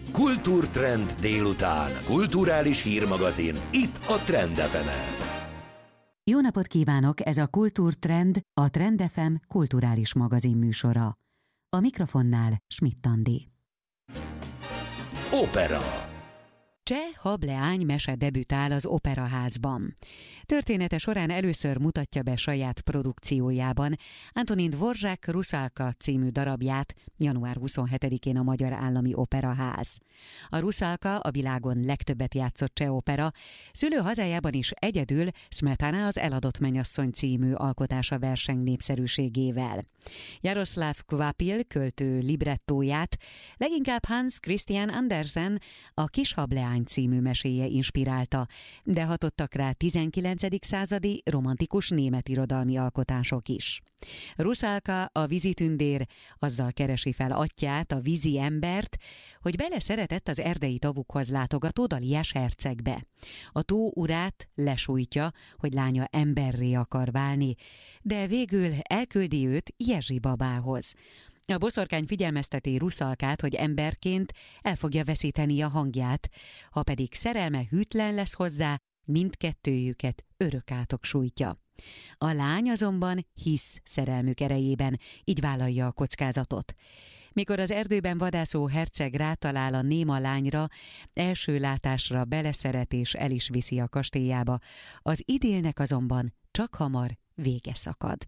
Kultúrtrend délután. Kulturális hírmagazin. Itt a Trend FM-en. Jó napot kívánok, ez a Kultúrtrend, a Trend FM kulturális magazin műsora. A mikrofonnál Schmidt Andi. Opera. Cseh hableány mese debütál az Operaházban. Története során először mutatja be saját produkciójában Antonín Dvořák Rusalka című darabját január 27-én a Magyar Állami Operaház. A Rusalka a világon legtöbbet játszott cseh opera, szülőhazájában is egyedül Smetana az Eladott mennyasszony című alkotása verseng népszerűségével. Jaroszláv Kvapil költő librettóját leginkább Hans Christian Andersen a Kis hableány című meséje inspirálta, de hatottak rá 19. századi romantikus német irodalmi alkotások is. Rusalka, a vízitündér, azzal keresi fel atyját, a vízi embert, hogy beleszeretett az erdei tavukhoz látogató Daliás hercegbe. A tó urát lesújtja, hogy lánya emberré akar válni, de végül elküldi őt Jezsi babához. A boszorkány figyelmezteti Rusalkát, hogy emberként el fogja veszíteni a hangját, ha pedig szerelme hűtlen lesz hozzá, mindkettőjüket örök átok sújtja. A lány azonban hisz szerelmük erejében, így vállalja a kockázatot. Mikor az erdőben vadászó herceg rátalál a néma lányra, első látásra beleszeret és el is viszi a kastélyába, az idillnek azonban csak hamar vége szakad.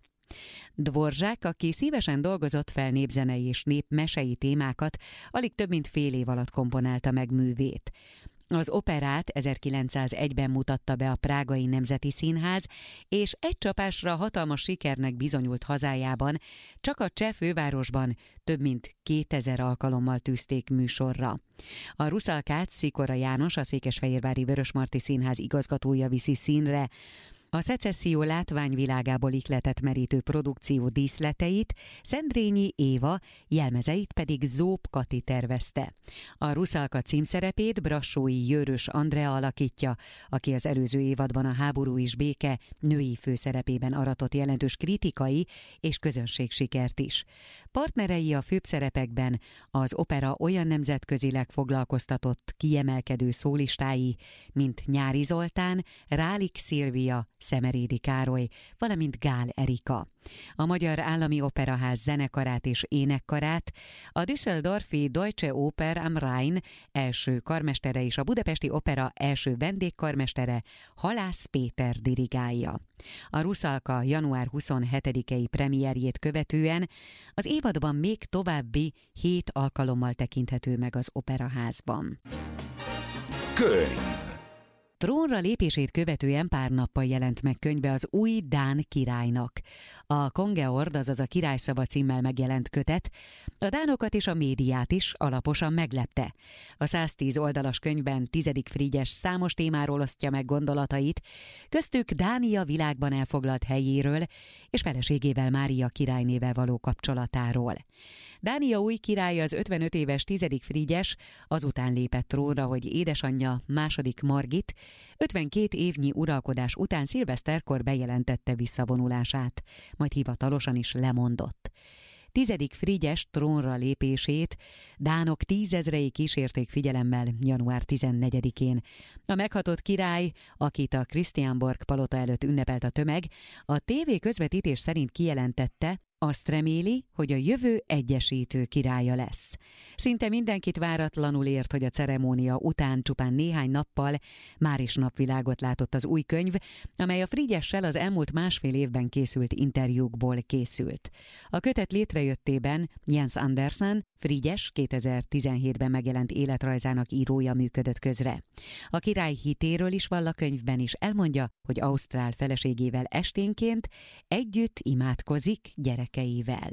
Dvořák, aki szívesen dolgozott fel népzenei és népmesei témákat, alig több mint fél év alatt komponálta meg művét. Az operát 1901-ben mutatta be a Prágai Nemzeti Színház, és egy csapásra hatalmas sikernek bizonyult hazájában, csak a cseh fővárosban több mint 2000 alkalommal tűzték műsorra. A Rusalkát Szikora János, a Székesfehérvári Vörösmarty Színház igazgatója viszi színre. A szecesszió látványvilágából ihletett merítő produkció díszleteit Szendrényi Éva, jelmezeit pedig Zób Kati tervezte. A Rusalka címszerepét Brassói Jőrös Andrea alakítja, aki az előző évadban a Háború és béke női főszerepében aratott jelentős kritikai és közönségsikert is. Partnerei a főszerepekben az opera olyan nemzetközileg foglalkoztatott kiemelkedő szólistái, mint Nyári Zoltán, Rálik Szilvia, Szemerédi Károly, valamint Gál Erika. A Magyar Állami Operaház zenekarát és énekkarát a Düsseldorfi Deutsche Oper am Rhein első karmestere és a Budapesti Opera első vendégkarmestere Halász Péter dirigálja. A Rusalka január 27-i premierjét követően az évadban még további 7 alkalommal tekinthető meg az Operaházban. Könyv. Trónra lépését követően pár nappal jelent meg könyve az új dán királynak. A Kongeord, azaz a Királyszava címmel megjelent kötet a dánokat és a médiát is alaposan meglepte. A 110 oldalas könyvben 10. Frigyes számos témáról osztja meg gondolatait, köztük Dánia világban elfoglalt helyéről és feleségével, Mária királynével való kapcsolatáról. Dánia új királya, az 55 éves 10. Frigyes azután lépett trónra, hogy édesanyja második Margit 52 évnyi uralkodás után szilveszterkor bejelentette visszavonulását, majd hivatalosan is lemondott. 10. Frigyes trónra lépését dánok 10 000-ei kísérték figyelemmel január 14-én. A meghatott király, akit a Christianborg palota előtt ünnepelt a tömeg, a TV közvetítés szerint kijelentette, azt reméli, hogy a jövő egyesítő királya lesz. Szinte mindenkit váratlanul ért, hogy a ceremónia után csupán néhány nappal már is napvilágot látott az új könyv, amely a Frigyessel az elmúlt másfél évben készült interjúkból készült. A kötet létrejöttében Jens Andersen, Frigyes 2017-ben megjelent életrajzának írója működött közre. A király hitéről is vall a könyvben, is elmondja, hogy ausztrál feleségével esténként együtt imádkozik gyerekeivel.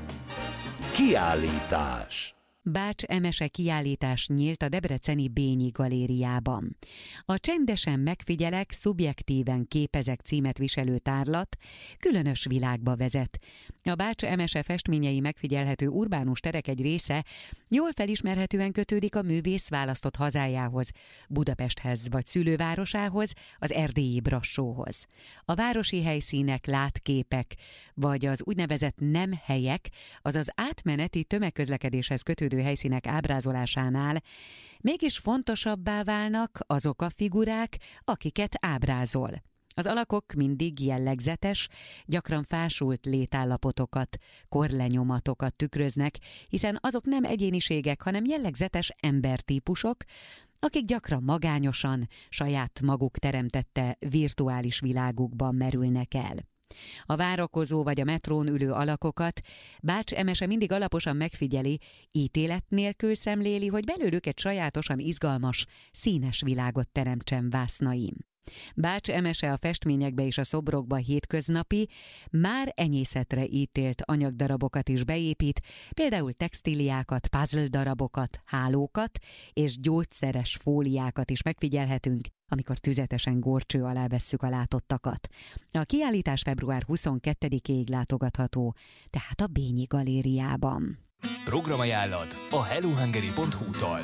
Kiállítás. Bács Emese kiállítás nyílt a debreceni Bényi galériában. A Csendesen megfigyelek, szubjektíven képezek címet viselő tárlat különös világba vezet. A Bács Emese festményei megfigyelhető urbánus terek egy része jól felismerhetően kötődik a művész választott hazájához, Budapesthez vagy szülővárosához, az erdélyi Brassóhoz. A városi helyszínek, látképek, vagy az úgynevezett nem helyek, azaz átmeneti tömegközlekedéshez kötődő különböző helyszínek ábrázolásánál mégis fontosabbá válnak azok a figurák, akiket ábrázol. Az alakok mindig jellegzetes, gyakran fásult létállapotokat, korlenyomatokat tükröznek, hiszen azok nem egyéniségek, hanem jellegzetes embertípusok, akik gyakran magányosan, saját maguk teremtette virtuális világukban merülnek el. A várakozó vagy a metrón ülő alakokat Bács Emese mindig alaposan megfigyeli, ítélet nélkül szemléli, hogy belőlük egy sajátosan izgalmas, színes világot teremtsen vásznaim. Bács Emese a festményekbe és a szobrokba hétköznapi, már enyészetre ítélt anyagdarabokat is beépít, például textíliákat, puzzle darabokat, hálókat és gyógyszeres fóliákat is megfigyelhetünk, amikor tüzetesen górcső alá vesszük a látottakat. A kiállítás február 22-ig látogatható, tehát a Bényi Galériában. Programajánlat a hellohungary.hu-tól.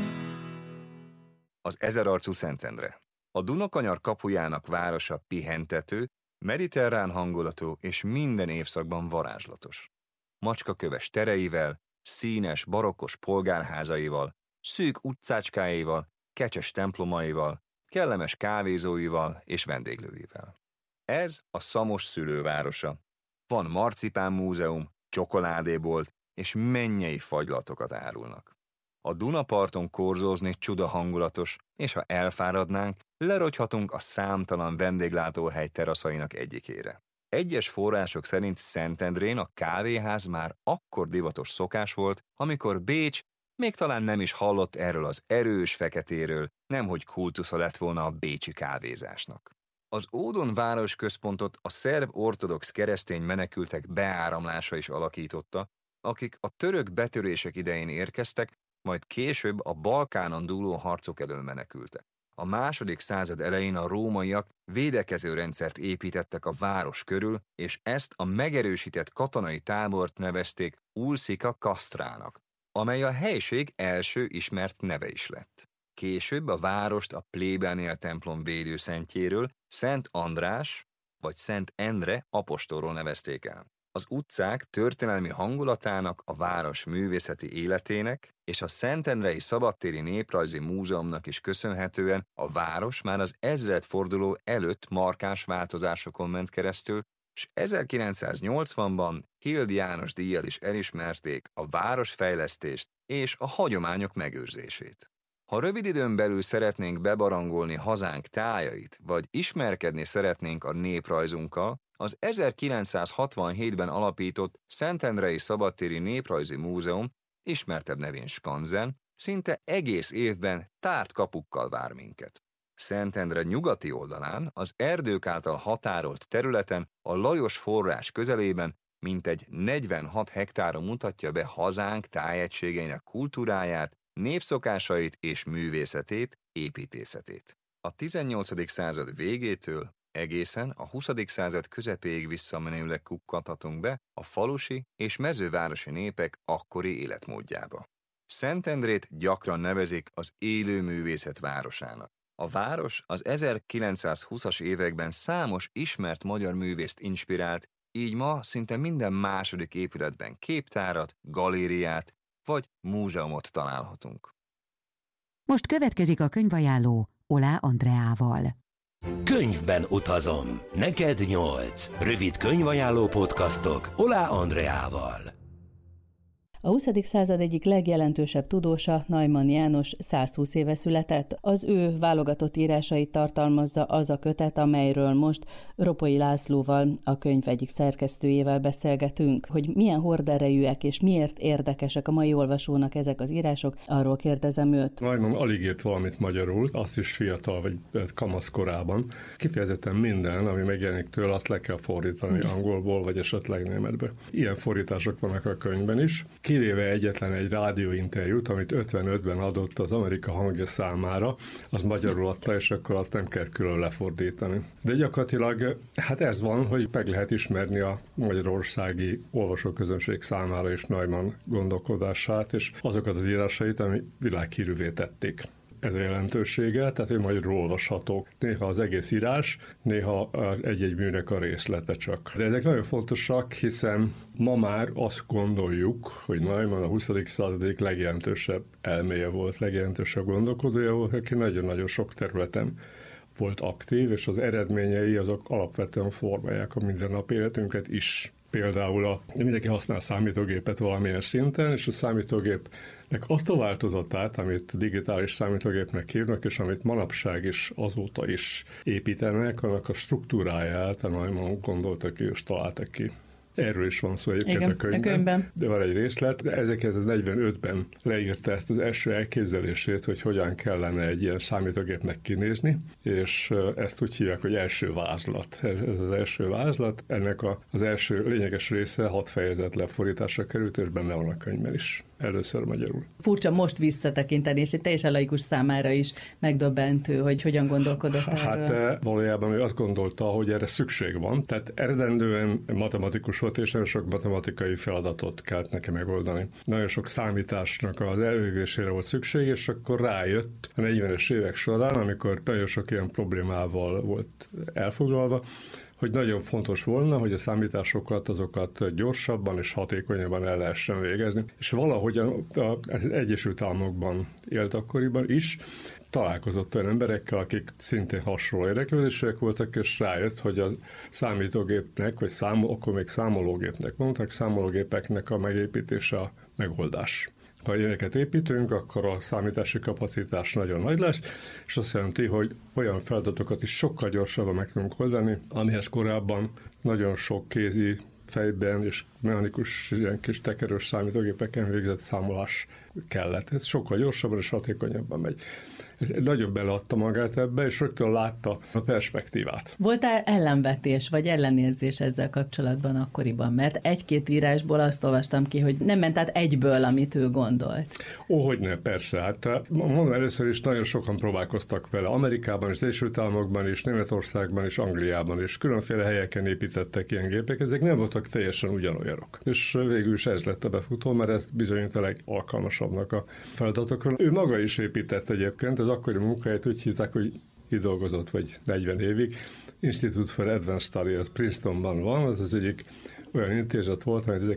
Az ezerarcú Szentendre. A Dunakanyar kapujának városa pihentető, mediterrán hangulatú és minden évszakban varázslatos. Macskaköves tereivel, színes, barokkos polgárházaival, szűk utcácskáival, kecses templomaival, kellemes kávézóival és vendéglőivel. Ez a Szamos szülővárosa. Van marcipán múzeum, csokoládébolt és mennyei fagylatokat árulnak. A Dunaparton korzózni csuda hangulatos, és ha elfáradnánk, lerogyhatunk a számtalan vendéglátóhely teraszainak egyikére. Egyes források szerint Szentendrén a kávéház már akkor divatos szokás volt, amikor Bécs még talán nem is hallott erről az erős feketéről, nemhogy kultusza lett volna a bécsi kávézásnak. Az Ódon városközpontot a szerb ortodox keresztény menekültek beáramlása is alakította, akik a török betörések idején érkeztek, majd később a Balkánon dúló harcok elől menekültek. A második század elején a rómaiak védekező rendszert építettek a város körül, és ezt a megerősített katonai tábort nevezték Ulszika Kasztrának, amely a helység első ismert neve is lett. Később a várost a plébánia templom védőszentjéről, Szent András vagy Szent Endre apostolról nevezték el. Az utcák történelmi hangulatának, a város művészeti életének és a Szentendrei Szabadtéri Néprajzi Múzeumnak is köszönhetően a város már az ezredforduló előtt markáns változásokon ment keresztül, és 1980-ban Hild János díjjal is elismerték a városfejlesztést és a hagyományok megőrzését. Ha rövid időn belül szeretnénk bebarangolni hazánk tájait, vagy ismerkedni szeretnénk a néprajzunkkal, az 1967-ben alapított Szentendrei Szabadtéri Néprajzi Múzeum, ismertebb nevén Skanzen, szinte egész évben tárt kapukkal vár minket. Szentendre nyugati oldalán, az erdők által határolt területen, a Lajos forrás közelében mintegy 46 hektáron mutatja be hazánk tájegységeinek kultúráját, népszokásait és művészetét, építészetét. A 18. század végétől egészen a 20. század közepéig visszamenőleg kukkanthatunk be a falusi és mezővárosi népek akkori életmódjába. Szentendrét gyakran nevezik az élő művészet városának. A város az 1920-as években számos ismert magyar művészt inspirált, így ma szinte minden második épületben képtárat, galériát vagy múzeumot találhatunk. Most következik a könyvajánló Olá Andreával. Könyvben utazom. Neked 8. Rövid könyvajánló podcastok Olá Andreával. A 20. század egyik legjelentősebb tudósa, Neumann János 120 éve született. Az ő válogatott írásait tartalmazza az a kötet, amelyről most Ropoi Lászlóval, a könyv egyik szerkesztőjével beszélgetünk. Hogy milyen horderejűek és miért érdekesek a mai olvasónak ezek az írások, arról kérdezem őt. Neumann alig írt valamit magyarul, azt is fiatal vagy kamaszkorában. Kifejezetten minden, ami megjelenik tőle, azt le kell fordítani angolból vagy esetleg németbe. Ilyen fordítások vannak a könyvben is. Kivéve egyetlen egy rádióinterjút, amit 55-ben adott az Amerika Hangja számára, az magyarul adta, és akkor azt nem kell külön lefordítani. De gyakorlatilag ez van, hogy meg lehet ismerni a magyarországi olvasóközönség számára is Neumann gondolkodását, és azokat az írásait, ami világhírűvé tették. ez a jelentősége, tehát ő magyarul olvashatók. Néha az egész írás, néha egy-egy műnek a részlete csak. De ezek nagyon fontosak, hiszen ma már azt gondoljuk, hogy Neumann a 20. század legjelentősebb elméje volt, legjelentősebb gondolkodója volt, aki nagyon-nagyon sok területen volt aktív, és az eredményei azok alapvetően formálják a mindennapi életünket is. Például mindenki használ számítógépet valamilyen szinten, és a számítógépnek azt a változatát, amit digitális számítógépnek hívnak, és amit manapság is azóta is építenek, annak a struktúráját a Neumann gondoltak ki, és találtak ki. Erről is van szó egyébként a könyvben. De van egy részlet. 1945-ben leírta ezt az első elképzelését, hogy hogyan kellene egy ilyen számítógépnek kinézni, és ezt úgy hívják, hogy első vázlat. Ez az első vázlat, ennek az első lényeges része 6 fejezet lefordításra került, és benne van a könyvben is. Először magyarul. Furcsa most visszatekinteni, és egy teljesen laikus számára is megdöbbentő, hogy hogyan gondolkodott erről. Hát valójában ő azt gondolta, hogy erre szükség van, tehát eredendően matematikus volt, és nagyon sok matematikai feladatot kellett neki megoldani. Nagyon sok számításnak az elvégzésére volt szükség, és akkor rájött a 40-es évek során, amikor nagyon sok ilyen problémával volt elfoglalva, hogy nagyon fontos volna, hogy a számításokat azokat gyorsabban és hatékonyabban el lehessen végezni. És valahogy az Egyesült Államokban élt akkoriban is, találkozott olyan emberekkel, akik szintén hasonló érdeklődések voltak, és rájött, hogy a számítógépnek, vagy akkor még számológépnek mondták, számológépeknek a megépítése a megoldás. Ha ilyeneket építünk, akkor a számítási kapacitás nagyon nagy lesz, és azt jelenti, hogy olyan feladatokat is sokkal gyorsabban meg tudunk oldani, amihez korábban nagyon sok kézi fejben és mechanikus, ilyen kis tekerős számítógépeken végzett számolás kellett. Ez sokkal gyorsabban és hatékonyabban megy. Nagyon beleadta magát ebbe, és rögtön látta a perspektívát. Volt-e ellenvetés, vagy ellenérzés ezzel kapcsolatban akkoriban? Mert egy-két írásból azt olvastam ki, hogy nem ment át egyből, amit ő gondolt. Hogyne, persze. Hát mondom, először is nagyon sokan próbálkoztak vele. Amerikában és Egyesült Államokban is, Németországban és Angliában is. Különféle helyeken építettek ilyen gépeket. Ezek nem voltak teljesen ugyanolyanok. És végül is ez lett a befutó, mert ez bizonyít a legalkalmasabbnak a feladatokról. Ő maga is épített egyébként, az akkori munkáját úgy hívták, hogy kidolgozott vagy 40 évig. Institute for Advanced Study, az Princetonban van, az az egyik olyan intézet volt, amit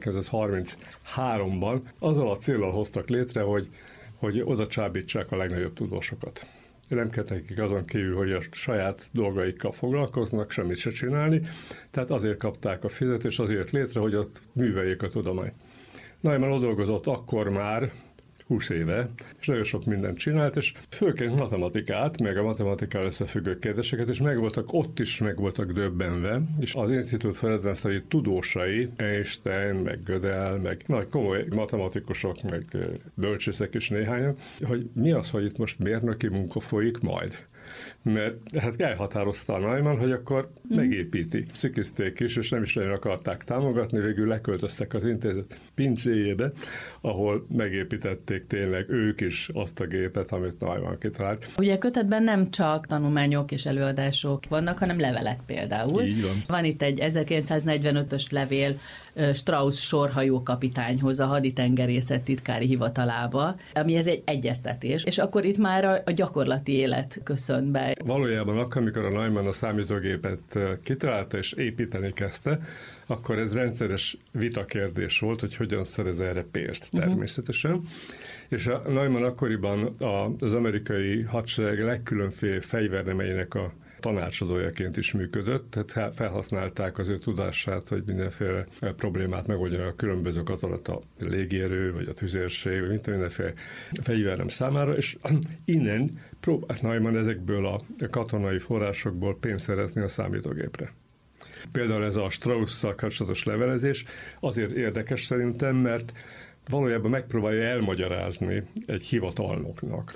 1933-ban azzal a céllal hoztak létre, hogy oda csábítsák a legnagyobb tudósokat. Nem kellett nekik azon kívül, hogy a saját dolgaikkal foglalkoznak, semmit se csinálni, tehát azért kapták a fizetést, azért létre, hogy ott műveljék a tudományt. Neumann ott dolgozott akkor már 20 éve, és nagyon sok mindent csinált, és főként matematikát, meg a matematikával összefüggő kérdéseket, és ott is meg voltak döbbenve, és az Institute for Advanced Study tudósai, Einstein, meg Gödel, meg nagy komoly matematikusok, meg bölcsészek is néhányan, hogy mi az, hogy itt most mérnöki munka folyik majd. Mert hát elhatározta a Neumann, hogy akkor megépíti. Szikizték is, és nem is nagyon akarták támogatni, végül leköltöztek az intézet pincéjébe, ahol megépítették tényleg ők is azt a gépet, amit Neumann kitalált. Ugye a kötetben nem csak tanulmányok és előadások vannak, hanem levelek például. Így van. Van itt egy 1945-ös levél Strauss sorhajókapitányhoz a haditengerészet titkári hivatalába, ami ez egy egyeztetés, és akkor itt már a gyakorlati élet köszön be. Valójában akkor, amikor a Neumann a számítógépet kitalálta és építeni kezdte, akkor ez rendszeres vitakérdés volt, hogy hogyan szerez erre pénzt természetesen. És a Neumann akkoriban az amerikai hadsereg legkülönféle fegyvernemeinek a tanácsadójaként is működött, tehát felhasználták az ő tudását, hogy mindenféle problémát megoldjanak a különböző katonata, a légierő, vagy a tüzérség, vagy mindenféle fegyvernem számára, és innen próbált Neumann ezekből a katonai forrásokból pénzt szerezni a számítógépre. Például ez a Strauss-szal kapcsolatos levelezés azért érdekes szerintem, mert valójában megpróbálja elmagyarázni egy hivatalnoknak,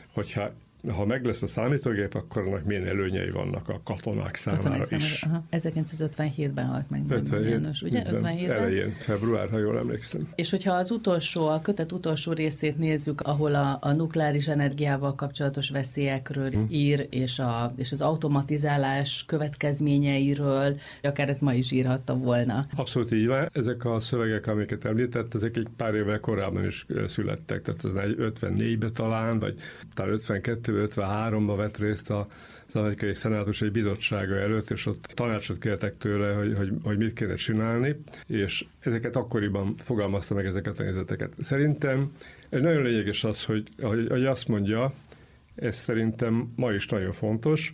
ha meg lesz a számítógép, akkor annak milyen előnyei vannak a katonák számára is. Aha. 1957-ben halt meg. 57, János, ugye? 57-ben? Elején, február, ha jól emlékszem. És hogyha a kötet utolsó részét nézzük, ahol a nukleáris energiával kapcsolatos veszélyekről ír, és az automatizálás következményeiről, akár ezt ma is írhatta volna. Abszolút így van. Ezek a szövegek, amiket említett, ezek egy pár évvel korábban is születtek, tehát az 54-ben talán, vagy talán 52 52-53-ban vett részt az amerikai szenátus egy bizottsága előtt, és ott tanácsot kértek tőle, hogy mit kéne csinálni, és ezeket akkoriban fogalmazta meg ezeket a nézeteket. Szerintem egy nagyon lényeges az, hogy azt mondja, ez szerintem ma is nagyon fontos,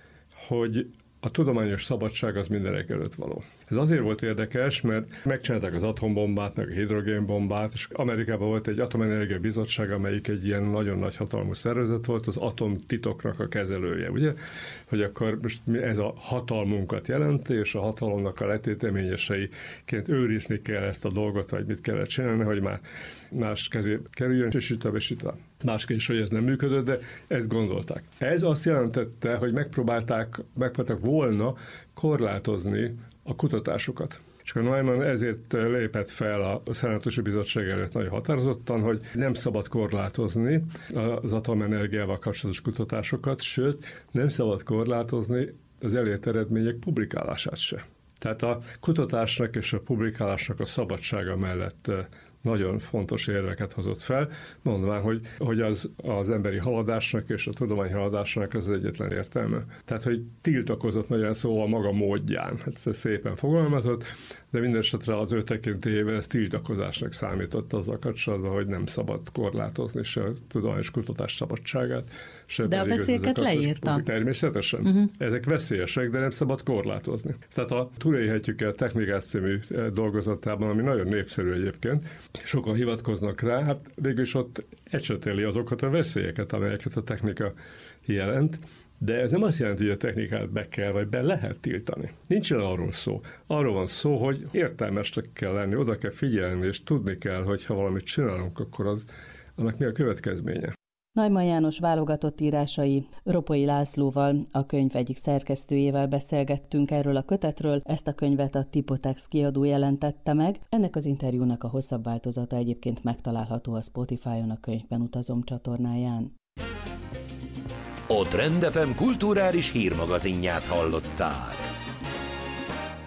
hogy a tudományos szabadság az mindenek előtt való. Ez azért volt érdekes, mert megcsinálták az atombombát, meg a hidrogénbombát, és Amerikában volt egy atomenergia bizottság, amelyik egy ilyen nagyon nagy hatalmú szervezet volt, az atomtitoknak a kezelője, ugye? Hogy akkor most ez a hatalmunkat jelenti, és a hatalomnak a letéteményeseiként őrizni kell ezt a dolgot, vagy mit kellett csinálni, hogy már más kezé kerüljön, és itt. Másképp is, hogy ez nem működött, de ezt gondolták. Ez azt jelentette, hogy megpróbáltak volna korlátozni a kutatásokat. És a Neumann ezért lépett fel a Szenátusi Bizottság előtt nagyon határozottan, hogy nem szabad korlátozni az atomenergiával kapcsolatos kutatásokat, sőt, nem szabad korlátozni az elért eredmények publikálását se. Tehát a kutatásnak és a publikálásnak a szabadsága mellett nagyon fontos érveket hozott fel, mondván, hogy az emberi haladásnak és a tudomány haladásnak az egyetlen értelme. Tehát, hogy tiltakozott nagyon szóval maga módján. Ez szépen fogalmazott, de mindesetre az ő tekintélyével ez tiltakozásnak számított azzal kapcsolatban, hogy nem szabad korlátozni se a tudományos kutatás szabadságát, se de a veszélyeket leírta. Természetesen. Ezek veszélyesek, de nem szabad korlátozni. Tehát a Túlélhetjük el technikát című dolgozatában, ami nagyon népszerű egyébként, sokan hivatkoznak rá, hát végülis ott ecsetéli azokat a veszélyeket, amelyeket a technika jelent, de ez nem azt jelenti, hogy a technikát be kell, vagy be lehet tiltani. Nincsen arról szó. Arról van szó, hogy értelmesnek kell lenni, oda kell figyelni, és tudni kell, hogy ha valamit csinálunk, akkor annak mi a következménye. Neumann János válogatott írásai. Ropoi Lászlóval, a könyv egyik szerkesztőjével beszélgettünk erről a kötetről, ezt a könyvet a Tipotex kiadó jelentette meg. Ennek az interjúnak a hosszabb változata egyébként megtalálható a Spotify-on a Könyvben utazom csatornáján. A Trend FM kulturális hírmagazinját hallottál.